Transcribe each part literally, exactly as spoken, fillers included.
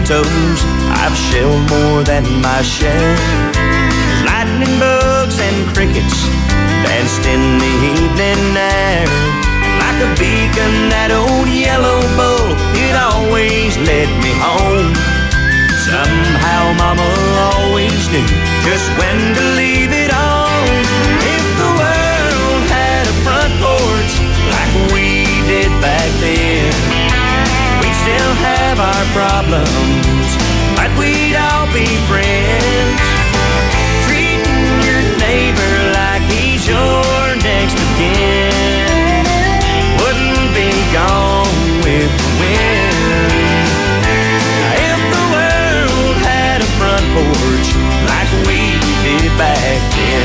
toes. I've shelled more than my share. There's lightning bugs and crickets danced in the evening air. And like a beacon, that old yellow bull, it always led me home. Somehow Mama always knew just when to leave it on. If the world had a front porch like we did back then, we'd still have our problems, but we'd all be friends. Treating your neighbor like he's your next of kin wouldn't be gone with the wind. If the world had a front porch like we did back then,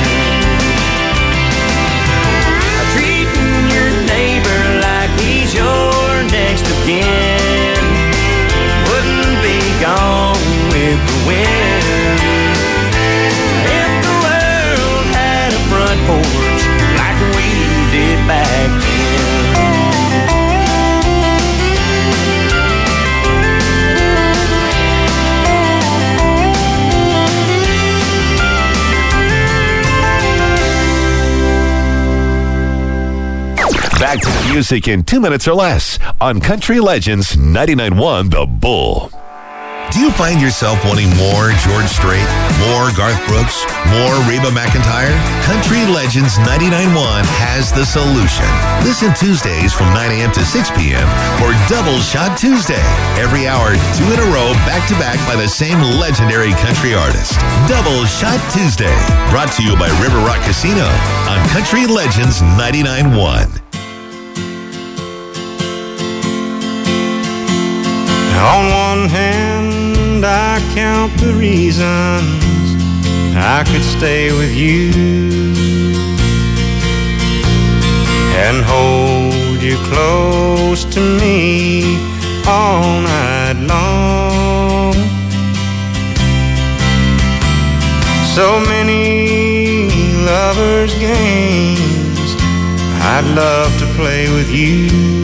treating your neighbor like he's your next of kin wouldn't be gone with the wind. If the world had a front porch like we did back then. Back to the music in two minutes or less on Country Legends ninety-nine point one The Bull. Do you find yourself wanting more George Strait, more Garth Brooks, more Reba McEntire? Country Legends ninety-nine point one has the solution. Listen Tuesdays from nine a.m. to six p.m. for Double Shot Tuesday. Every hour, two in a row, back-to-back by the same legendary country artist. Double Shot Tuesday, brought to you by River Rock Casino on Country Legends ninety-nine point one. On one hand, I count the reasons I could stay with you and hold you close to me all night long. So many lovers' games I'd love to play with you.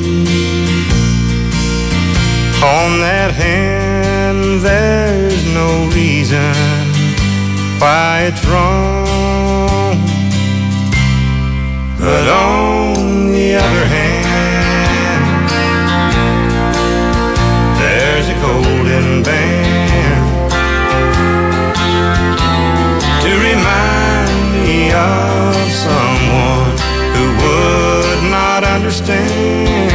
On that hand, there's no reason why it's wrong. But on the other hand, there's a golden band to remind me of someone who would not understand.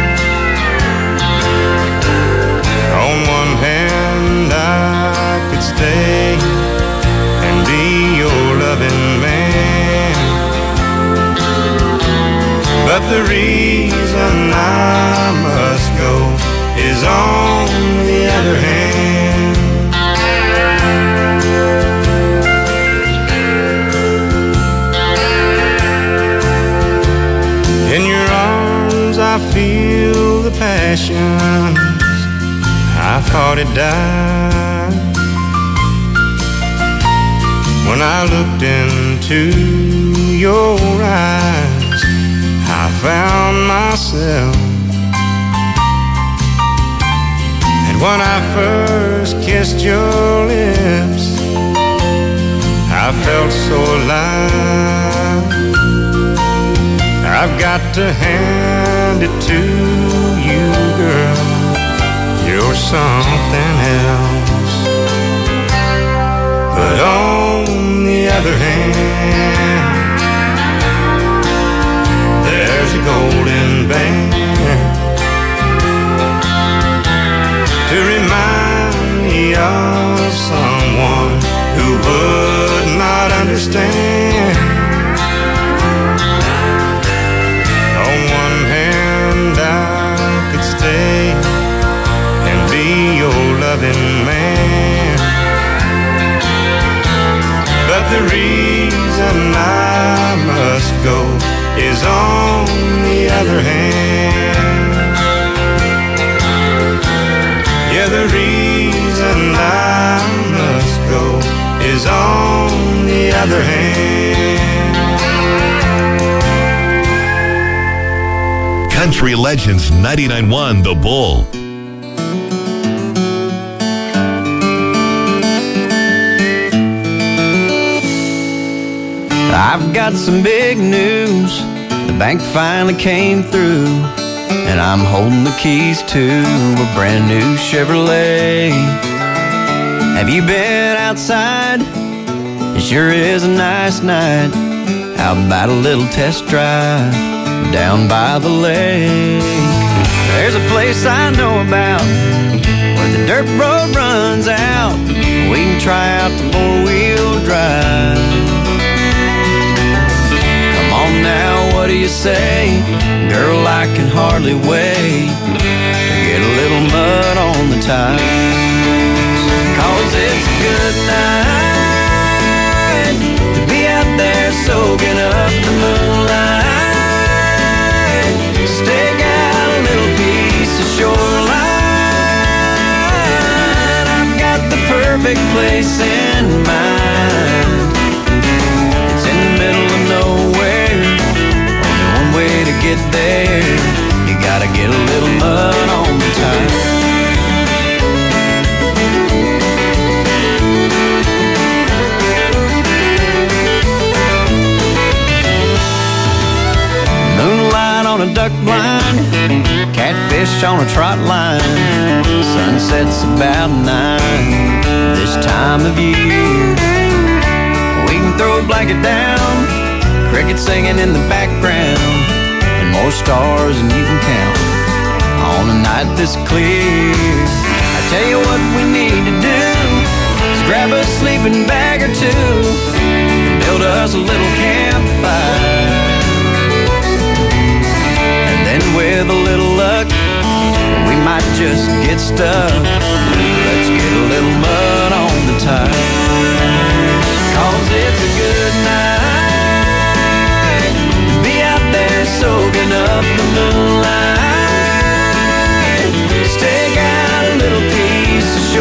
On one hand, I could stay and be your loving man, but the reason I must go is on the other hand. In your arms I feel the passion I thought it died when I looked into your eyes. I found myself, and when I first kissed your lips, I felt so alive. I've got to hand it to you, girl, you're something else. But on the other hand, there's a golden band to remind me of someone who would not understand. On one hand, I could stay and be your loving man, but the reason I must go is on the other hand. Yeah, the reason I must go is on the other hand. Country Legends ninety-nine point one The Bull. I've got some big news. The bank finally came through, and I'm holding the keys to a brand new Chevrolet. Have you been outside? It sure is a nice night. How about a little test drive down by the lake? There's a place I know about where the dirt road runs out. We can try out the four-wheel drive. Come on now, what do you say? Girl, I can hardly wait to get a little mud on the tires. Cause it's a good night to be out there soaking up the moonlight. Stick out a little piece of shoreline. I've got the perfect place in mind. It's in the middle of nowhere. Only one way to get there. You gotta get a little mud on the tires. Moonlight on a duck blind, catfish on a trot line. Sunset's about nine this time of year. We can throw a blanket down, crickets singing in the background, and more stars than you can count on a night this clear. I tell you what we need to do is grab a sleeping bag or two and build us a little campfire. And with a little luck, we might just get stuck. Let's get a little mud on the tires. Cause it's a good night to be out there soaking up the moonlight. Stick out a little piece of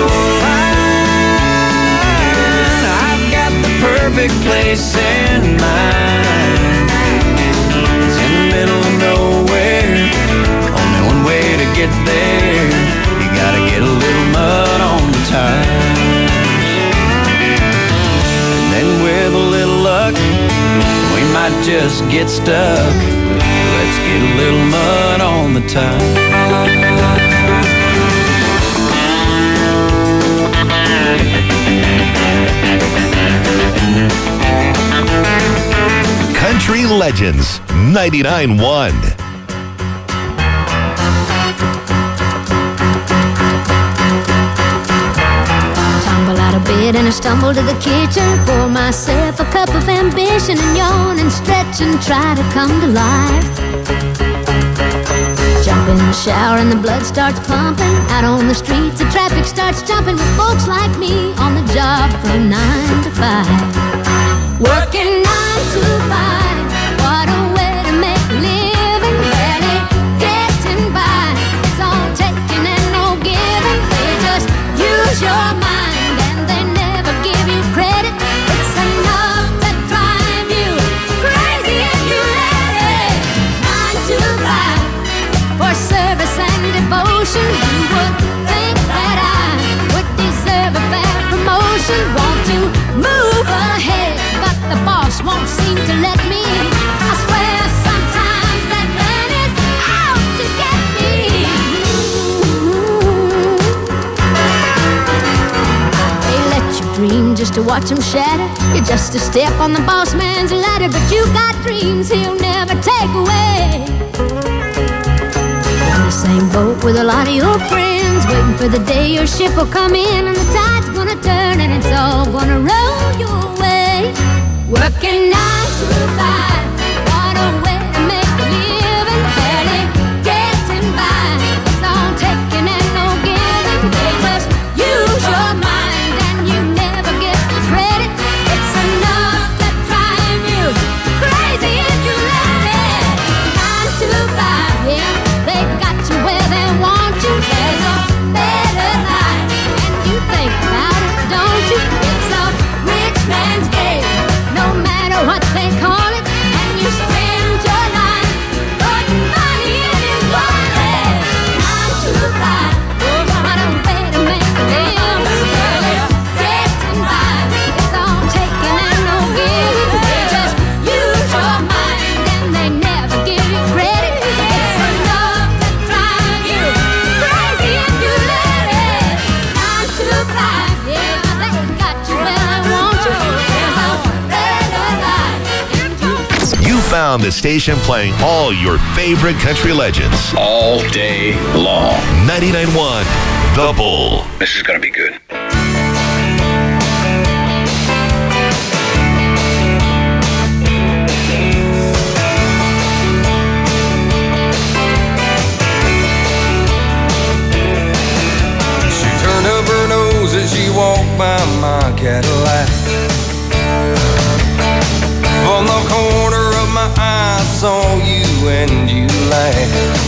shoreline. I've got the perfect place in mind. It's in the middle of nowhere. Only one way to get there. You gotta get a little mud on the tires. And then with a little luck, we might just get stuck. Let's get a little mud on the tires. Country Legends ninety-nine point one. And I stumble to the kitchen, pour myself a cup of ambition, and yawn and stretch and try to come to life. Jump in the shower and the blood starts pumping. Out on the streets the traffic starts jumping, with folks like me on the job from nine to five. Working nine to five, what a way to make a living. Barely getting by, it's all taking and no giving. They just use your mind, give you credit. It's enough to drive you crazy if you let it. Nine to five for service and devotion. You would think that I would deserve a fair promotion. Want to move ahead, but the boss won't seem to let me. I swear sometimes that man is out to get me. They let you dream just to watch him shatter. You're just a step on the boss man's ladder, but you got dreams he'll never take away. You're in the same boat with a lot of your friends, waiting for the day your ship will come in and the tide's gonna turn and it's all gonna roll your way. Working nine to five, what a way to make a living. Barely getting by, it's all taking and no giving. They just use your mind and you never get the credit. It's enough to drive you crazy if you let it. Nine to five, yeah, they got you where they want you. There's a better life, and you think about it, don't you? It's a rich man's game, no matter what they call it. And found the station playing all your favorite country legends. All day long. ninety-nine point one The Bull. This is going to be good. As she walked by my Cadillac, from the corner of my eye I saw you and you laughed.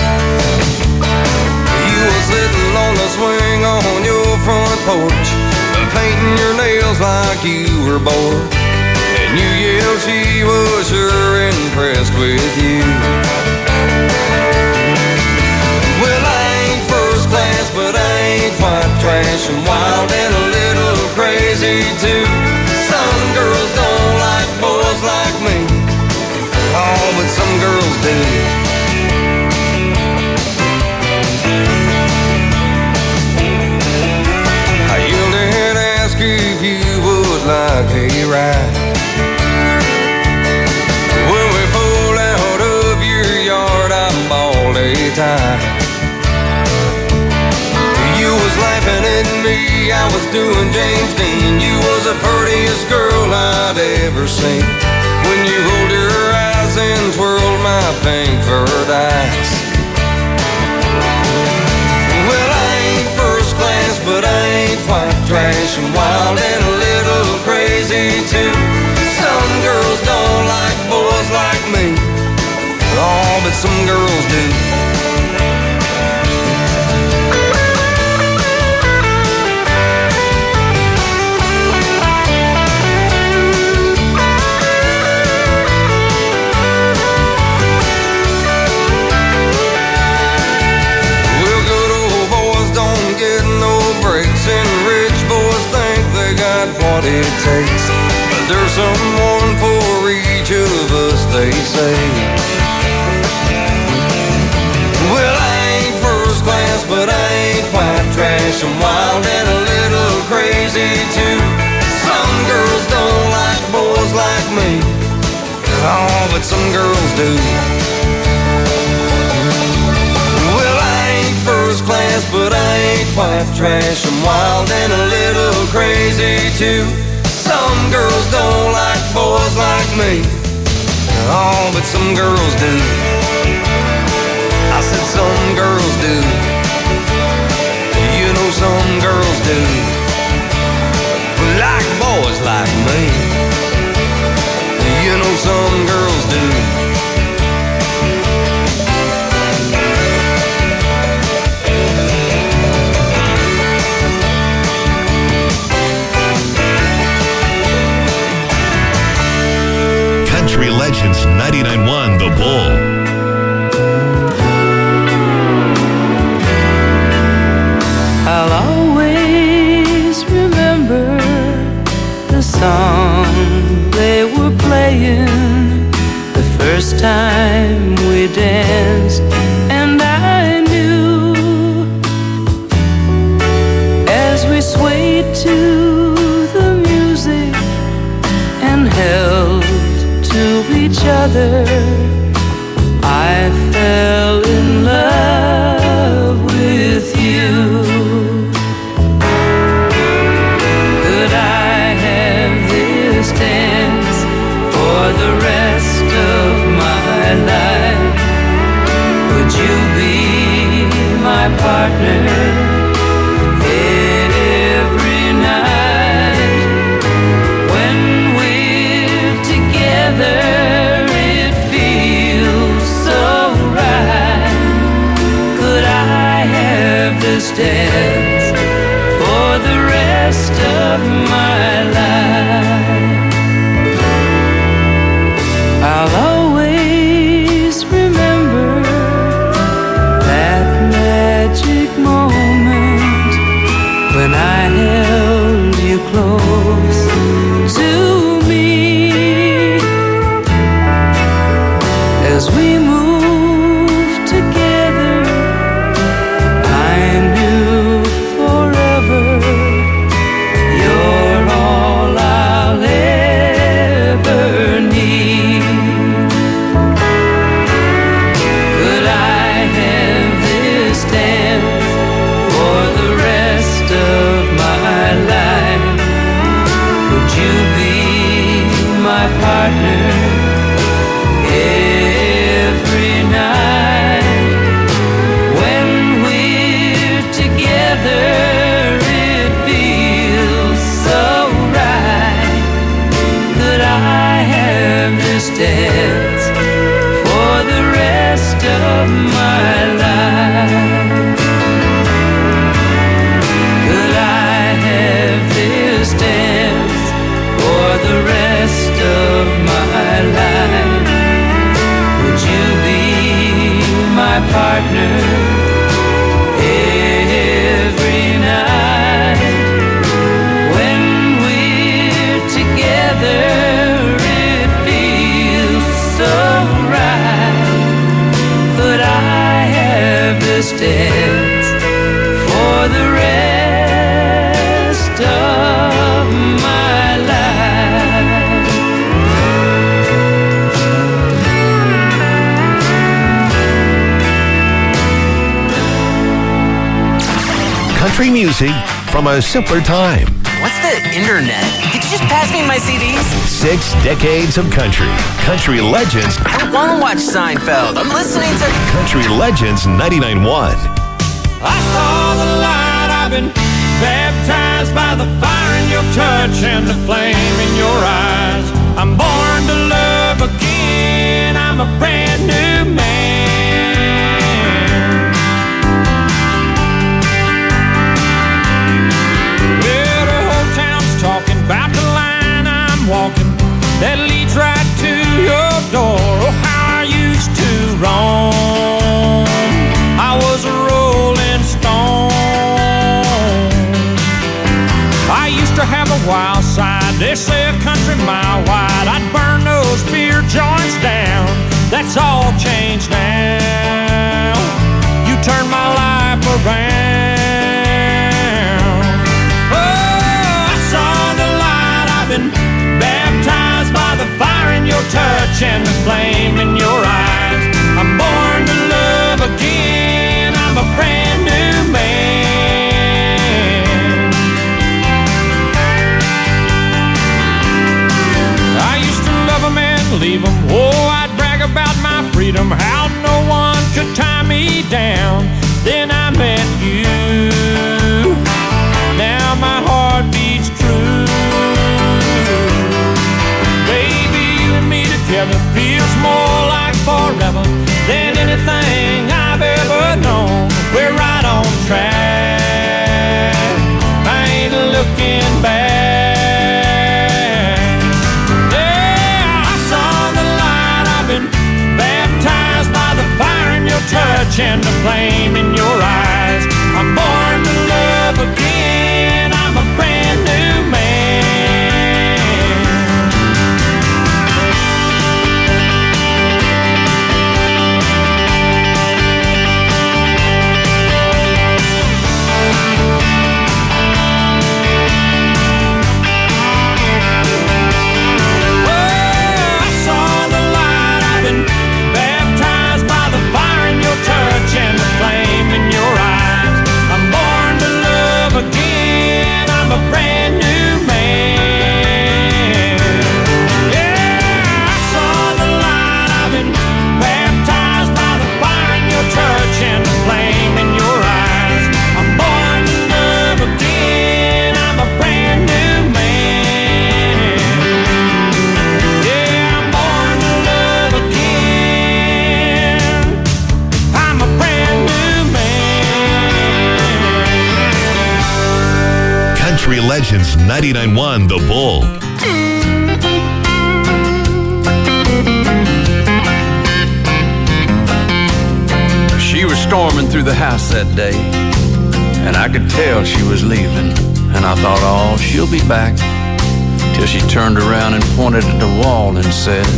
You were sitting on the swing on your front porch, painting your nails like you were bored, and you yelled she was sure impressed with you. Well, I ain't first class, but I ain't quite trash, and wild and a little crazy too. Some girls don't like boys like me, oh, but some girls do. I yelled and asked if you would like a ride. When we pulled out of your yard, I bawled a tie. You was laughing at me, I was doing James Dean. You was the prettiest girl I'd ever seen. When you rolled your eyes and twirled my pink furred eyes. Well, I ain't first class, but I ain't quite trash, and wild and a little crazy too. Some girls don't like boys like me, oh, but some girls do. What it takes, but there's someone for each of us, they say. Well, I ain't first class, but I ain't quite trash, I'm wild and a little crazy too. Some girls don't like boys like me, oh, but some girls do. Well, I ain't first class, but I ain't quite trash, I'm wild and a little crazy too. Some girls don't like boys like me, oh, but some girls do. I said some girls do. You know some girls do. Like boys like me. You know some girls do. Country Legends ninety-nine point one The Bull. I'll always remember the song they were playing the first time we danced, and I knew as we swayed to the music and held to each other, I fell in love with you. Could I have this dance for the rest of my life? Would you be my partner every night? When we're together, it feels so right. Could I have this dance for the rest of my life? I'll always remember that magic moment when I held you close to me. As we moved together, I knew forever you're all I'll ever need. country music from a simpler time. What's the internet? Could you just pass me my C Ds? Six decades of country. Country Legends. I don't want to watch Seinfeld. I'm listening to Country Legends ninety-nine point one. I saw the light. I've been baptized by the fire in your touch and the flame in your eyes. I'm born to love again. I'm a brand new man. Well, the whole town's talking about the line I'm walking that leads right to your door. Oh, how I used to roam. I was a rolling stone. I used to have a wild side. They say a country mile wide. I'd burn those beer joints down. That's all changed now. You turned my life around. Oh, I saw the light. I've been baptized by the fire in your touch and the flame in your eyes. I'm born to love again. I'm a brand new man. I used to love them and leave them. Oh, I'd brag about my freedom, how no one could tie me down. Then I met you. Now my heart beats true. Baby, you and me together feels more like forever than anything I've ever known. We're right on track. I ain't looking back. Yeah, I saw the light. I've been baptized by the fire in your touch and the flame in your eyes. I'm born to love again. I'm a brand new man. And the flame in your eyes. I'm born to love again. I'm a brand new man. Yeah, I saw the light. I've been baptized by the fire in your touch and the flame in your eyes. I'm born to love again. I'm a brand new man. Yeah, I'm born to love again. I'm a brand new man. Country Legends ninety-nine point one, The Bull. She was storming through the house that day, and I could tell she was leaving. And I thought, oh, she'll be back. Till she turned around and pointed at the wall and said,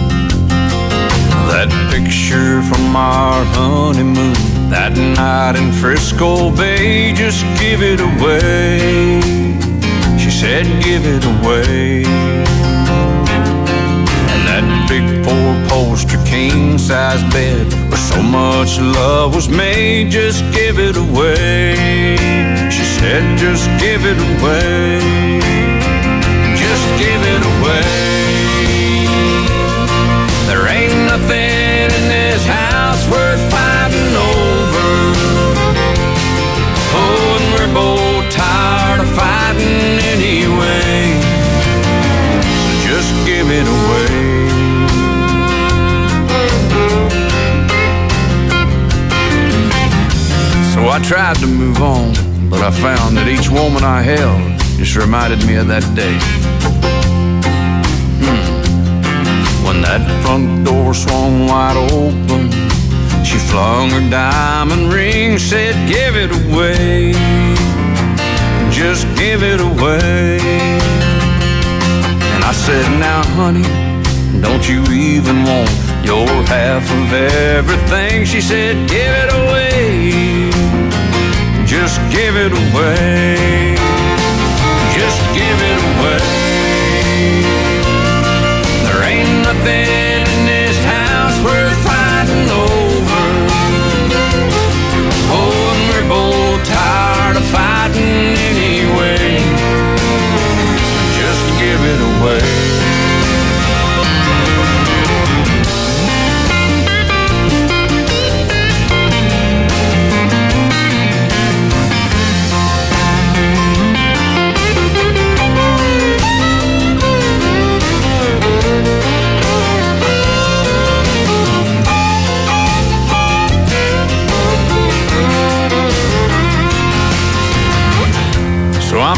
that picture from our honeymoon, that night in Frisco Bay, just give it away. She said, give it away. And that big four-poster king-size bed where so much love was made, just give it away. She said, just give it away. Just give it away. There ain't nothing in this house worth fighting over. Oh, and we're both tired of fighting anyway. So just give it away. So I tried to move on, but I found that each woman I held just reminded me of that day. When that front door swung wide open, she flung her diamond ring, said, give it away. Just give it away. And I said, now honey, don't you even want your half of everything? She said, give it away. Just give it away. Just give it away. There ain't nothing in this house worth fighting over. Oh, and we're both tired of fighting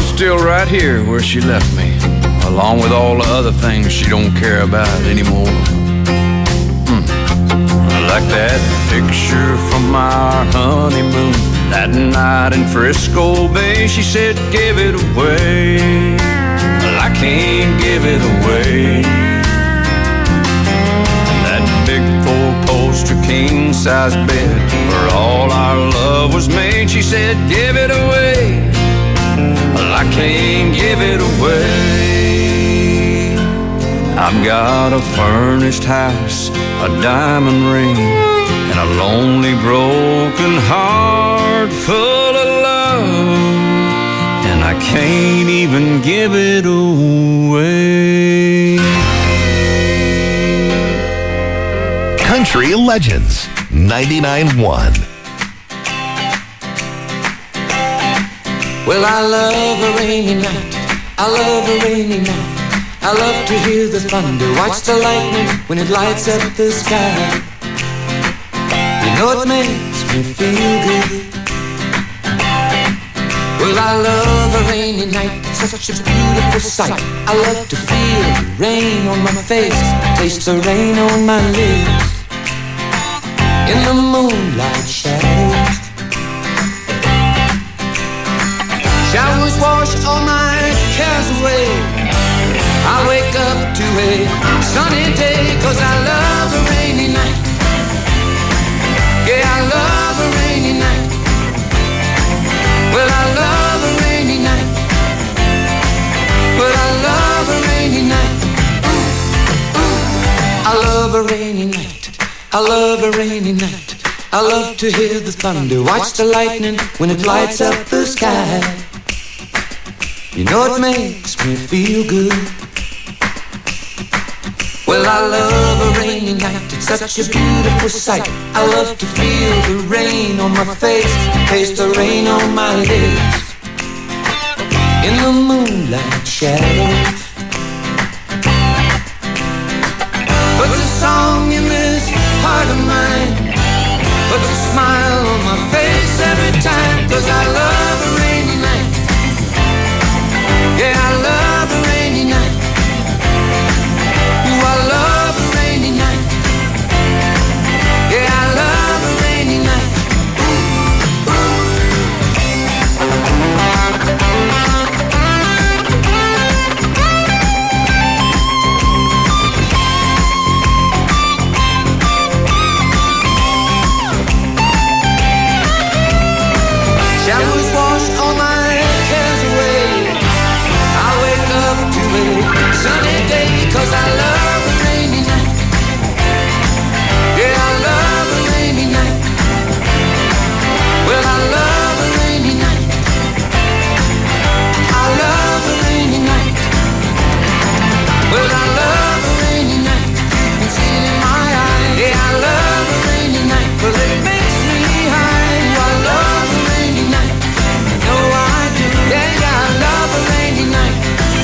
still right here where she left me, along with all the other things she don't care about anymore. Hmm. Like that picture from our honeymoon, that night in Frisco Bay. She said, give it away. Well, I can't give it away. That big four-poster king-size bed where all our love was made. She said, give it away. Well, I can't give it away. I've got a furnished house, a diamond ring, and a lonely broken heart full of love, and I can't even give it away. Country Legends ninety-nine point one. Well, I love a rainy night, I love a rainy night. I love to hear the thunder, watch the lightning when it lights up the sky. You know it makes me feel good. Well, I love a rainy night, it's such a beautiful sight. I love to feel the rain on my face, taste the rain on my lips. In the moonlight shadows, showers wash all my cares away. I wake up to a sunny day, 'cause I love a rainy night. Yeah, I love a rainy night. Well, I love a rainy night. Well, I love a rainy night. Ooh, ooh. I love a rainy night. I love a rainy night. I love to hear the thunder, watch the lightning when it lights up the sky. You know it makes me feel good. Well, I love a rainy night, it's such a beautiful sight. I love to feel the rain on my face, taste the rain on my lips. In the moonlight shadows, puts a song in this heart of mine, puts a smile on my face every time. 'Cause I love a rainy night. Yeah, I love a rainy night. Ooh, I love a rainy night. Yeah, I love a rainy night. Ooh, ooh. Showers wash all my cares away. I wake up to a sunny day, 'cause I love a rainy night. Yeah, I love a rainy night. Well, I love a rainy night. I love a rainy night. Well, I love a rainy night. You can see it in my eyes. Yeah, I love a rainy night. Well, it makes me high. I love a rainy night. No, I do. Yeah, yeah, I love a rainy night.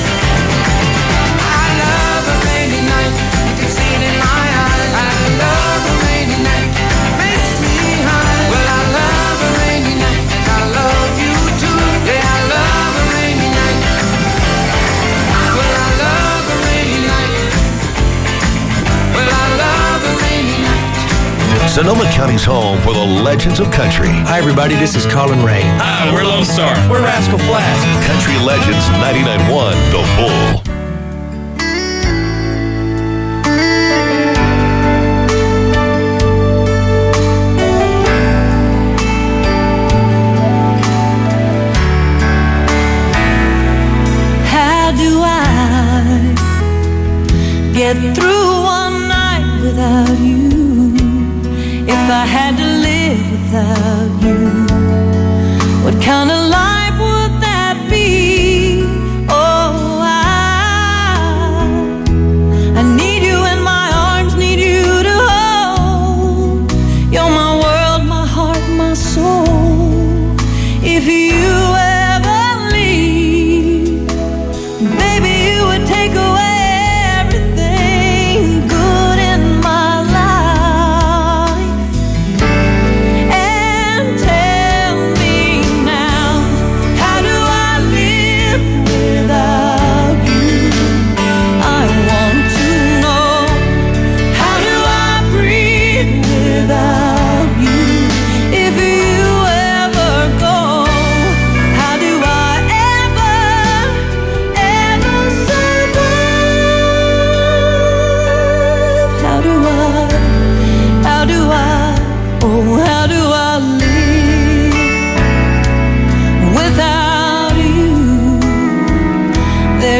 I love a rainy night. You can see it in my eyes. I love a rainy night. Makes me high. Well, I love a rainy night. I love you too. Yeah, I love a rainy night. Well, I love a rainy night. Well, I love a rainy night. Sonoma County's home for the legends of country. Hi, everybody. This is Colin Ray. Hi, we're Lone Star. We're Rascal Flatts. Country Legends ninety-nine point one, The Bull. How do I get through one night without you? If I had to live without you, what kind of life would that be? Oh, I, I need you in my arms, need you to hold. You're my world, my heart, my soul. If you ever leave, baby, you would take away everything good in my life. And tell me now,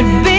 there'd be